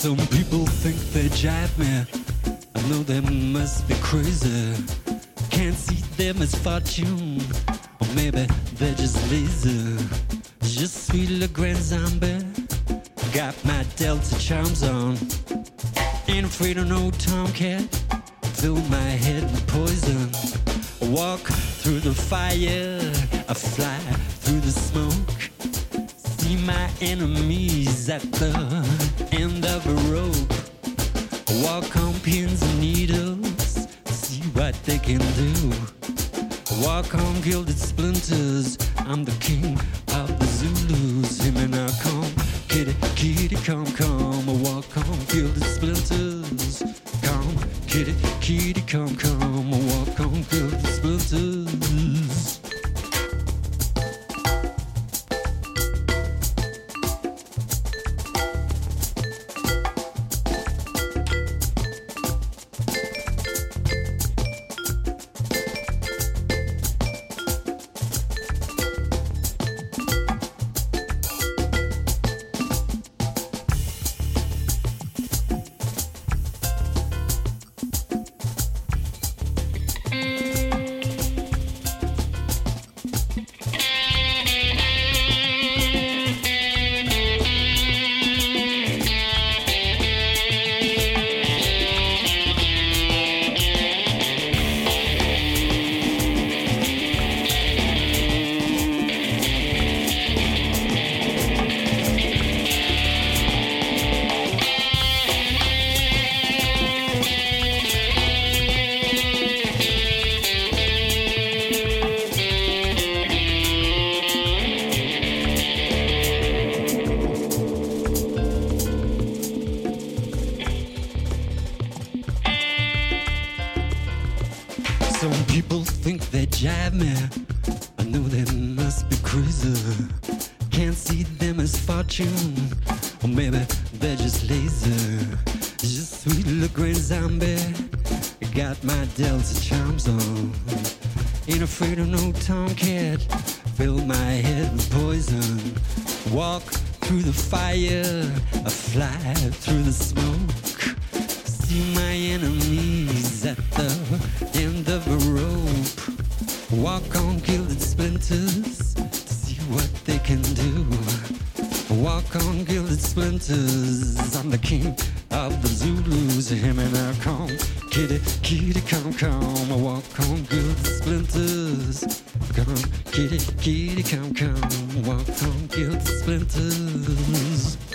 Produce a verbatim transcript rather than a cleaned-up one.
Some people think they jive me. I know they must be crazy. Can't see them as fortune, or maybe they're just lazy. Je suis le grand zombie. Got my Delta charms on. Ain't afraid of no tomcat. Fill my head with poison. I walk through the fire. I fly through the smoke. See my enemies at the end of a rope. I walk on pins and needles. See what they can do. I walk on gilded splinters. I'm the king of the Zulus. Him and I come. Kitty, kitty, come, come. I walk on gilded splinters. Come, kitty, kitty, come, come. I walk on gilded splinters. Some people think they jive me. I know they must be crazy. Can't see them as fortune, or maybe they're just lazy. Je suis le grand zombie. Got my Delta charms on. Ain't afraid of no tomcat. Fill my head with poison. Walk through the fire. I fly through the smoke. See my enemies at the end of a rope. Walk on gilded splinters to see what they can do. Walk on gilded splinters. I'm the king of the Zulus. Him and I come. Kitty, kitty, come, come. I walk on gilded splinters. Come, kitty, kitty, come, come. Walk on gilded splinters.